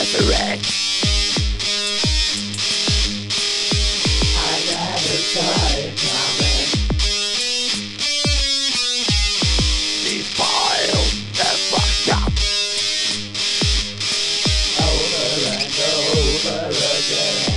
misery. I never saw it coming. Defiled and fucked up. Over and over again.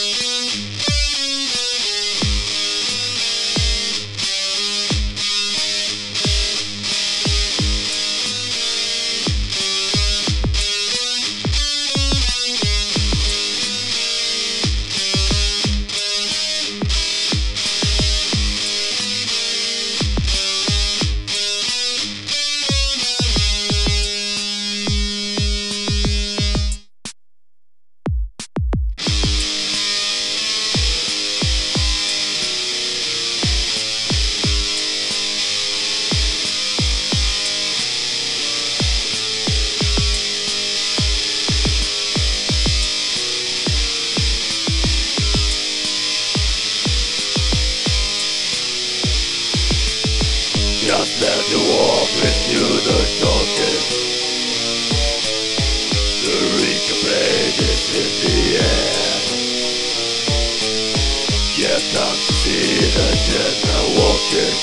Just let you walk into the darkness. The reach of pain is in the air. You can't see the dead are walking.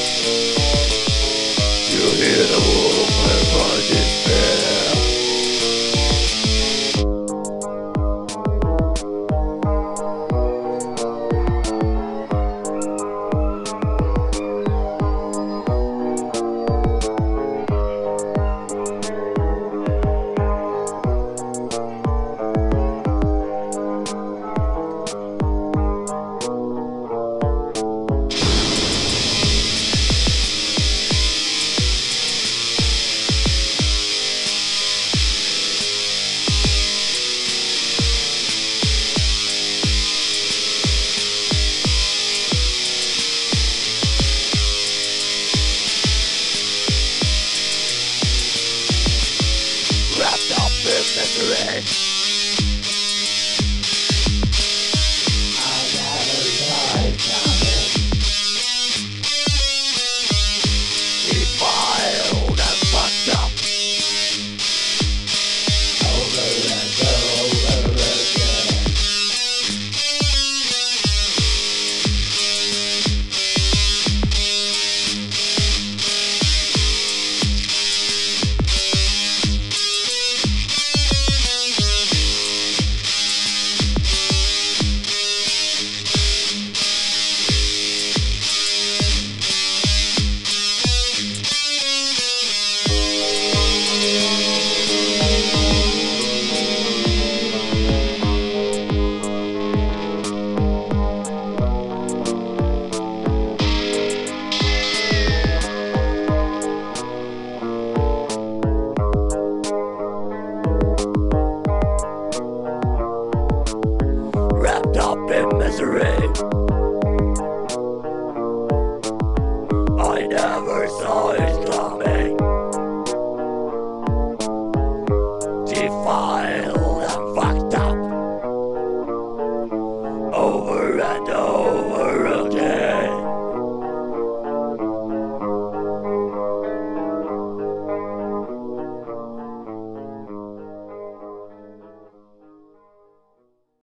You hear the wolf and find despair. Misery. I never saw it coming. Defiled and fucked up. Over and over again. Wrapped up in misery.